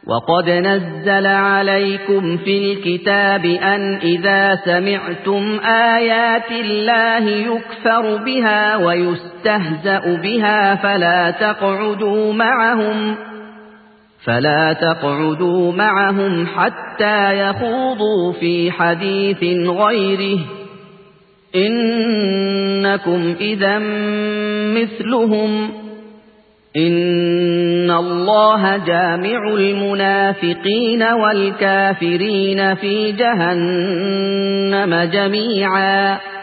وقد نزل عليكم في الكتاب أن إذا سمعتم آيات الله يكفر بها ويستهزأ بها فلا تقعدوا معهم حتى يخوضوا في حديث غيره إنكم إذا مثلهم إن الله جامع المنافقين والكافرين في جهنم جميعا